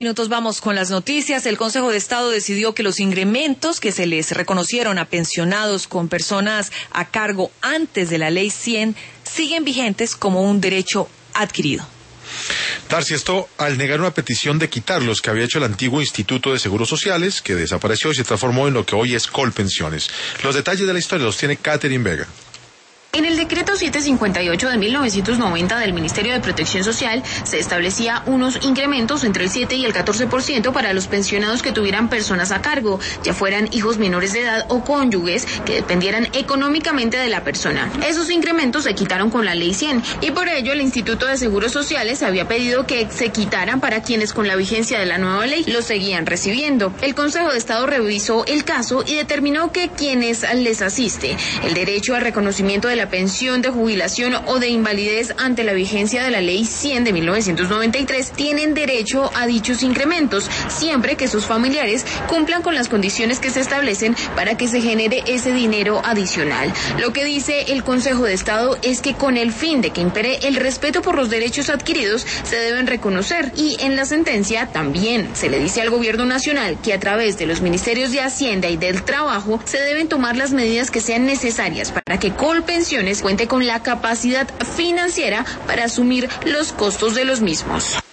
Minutos vamos con las noticias. El Consejo de Estado decidió que los incrementos que se les reconocieron a pensionados con personas a cargo antes de la Ley 100 siguen vigentes como un derecho adquirido. Darcy, esto al negar una petición de quitarlos que había hecho el antiguo Instituto de Seguros Sociales, que desapareció y se transformó en lo que hoy es Colpensiones. Los detalles de la historia los tiene Catherine Vega. En el decreto 758 de 1990 del Ministerio de Protección Social se establecía unos incrementos entre el 7 y el 14% para los pensionados que tuvieran personas a cargo, ya fueran hijos menores de edad o cónyuges que dependieran económicamente de la persona. Esos incrementos se quitaron con la Ley 100 y por ello el Instituto de Seguros Sociales había pedido que se quitaran para quienes con la vigencia de la nueva ley los seguían recibiendo. El Consejo de Estado revisó el caso y determinó que quienes les asiste el derecho al reconocimiento de la pensión de jubilación o de invalidez ante la vigencia de la Ley 100 de 1993 tienen derecho a dichos incrementos, siempre que sus familiares cumplan con las condiciones que se establecen para que se genere ese dinero adicional. Lo que dice el Consejo de Estado es que con el fin de que impere el respeto por los derechos adquiridos se deben reconocer, y en la sentencia también se le dice al Gobierno Nacional que a través de los Ministerios de Hacienda y del Trabajo se deben tomar las medidas que sean necesarias para que Colpensiones cuente con la capacidad financiera para asumir los costos de los mismos.